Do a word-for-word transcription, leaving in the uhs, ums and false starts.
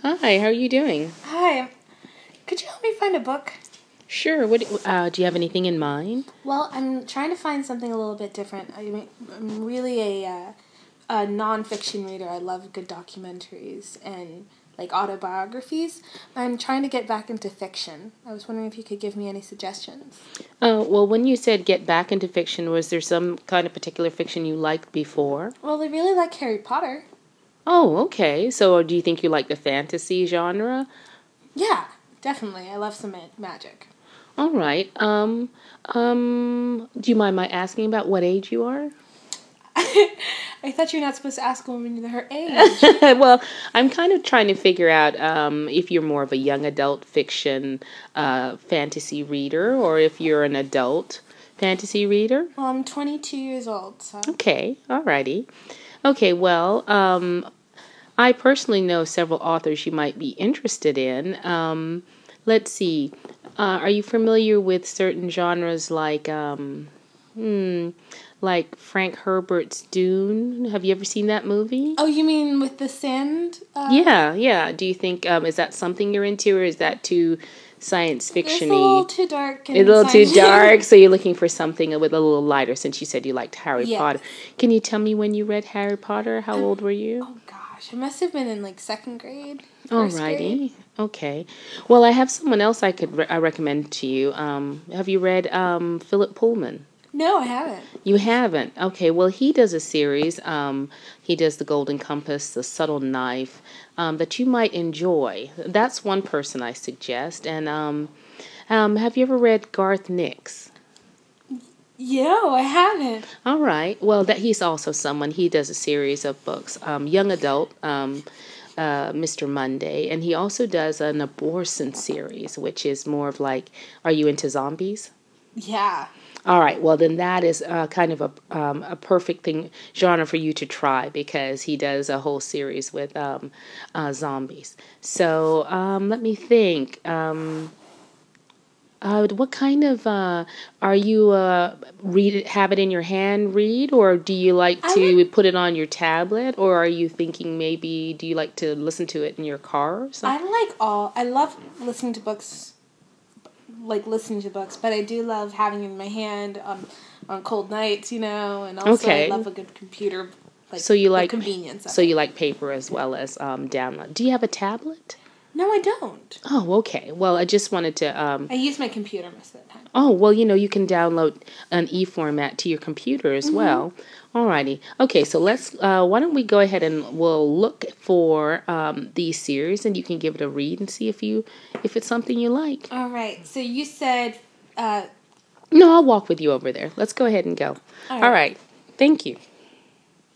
Hi, how are you doing? Hi. Could you help me find a book? Sure. What uh, do you have anything in mind? Well, I'm trying to find something a little bit different. I mean, I'm really a, uh, a nonfiction reader. I love good documentaries and like autobiographies. I'm trying to get back into fiction. I was wondering if you could give me any suggestions. Uh, well, when you said get back into fiction, was there some kind of particular fiction you liked before? Well, I really like Harry Potter. Oh, okay. So, do you think you like the fantasy genre? Yeah, definitely. I love some ma- magic. All right. Um, um, do you mind my asking about what age you are? I thought you're not supposed to ask a woman her age. Well, I'm kind of trying to figure out um, if you're more of a young adult fiction uh, fantasy reader or if you're an adult fantasy reader. Well, I'm twenty-two years old, so. Okay, alrighty. Okay, well, um, I personally know several authors you might be interested in. Um, let's see. Uh, are you familiar with certain genres like, um, hmm, like Frank Herbert's Dune? Have you ever seen that movie? Oh, you mean with the sand? Uh, Yeah, yeah. Do you think um, is that something you're into, or is that too science It's a little fiction-y? too dark A and little too science. dark, so you're looking for something with a little lighter. Since you said you liked Harry Yes. Potter, can you tell me when you read Harry Potter? How old were you? Oh gosh, I must have been in like second grade, first grade. Alrighty, okay. Well, I have someone else I could re- I recommend to you. Um, have you read um, Philip Pullman? No, I haven't. You haven't? Okay, well, he does a series. Um, he does The Golden Compass, The Subtle Knife, um, that you might enjoy. That's one person I suggest. And um, um, have you ever read Garth Nix? Yo, I haven't. All right. Well, that he's also someone. He does a series of books, um, young adult, um, uh, Mister Monday, and he also does an abortion series, which is more of like, are you into zombies? Yeah. All right, well then that is uh, kind of a um, a perfect thing genre for you to try because he does a whole series with um, uh, zombies. So um, let me think. Um, uh, what kind of uh, are you uh, read it, have it in your hand read, or do you like I to like put it on your tablet, or are you thinking maybe do you like to listen to it in your car or I something? like all. I love listening to books, like listening to books, but I do love having it in my hand on on cold nights, you know, and also I Okay, love a good computer, like so you the like convenience of so you it. like paper as well as um, download. Do you have a tablet? No, I don't. Oh, okay. Well, I just wanted to. Um, I use my computer most of the time. oh, well, you know, you can download an e format to your computer as Mm-hmm. well. Alrighty. Okay, so let's. Uh, why don't we go ahead and we'll look for um, these series, and you can give it a read and see if you if it's something you like. All right. So you said, uh, No, I'll walk with you over there. Let's go ahead and go. all All right. right. Thank you.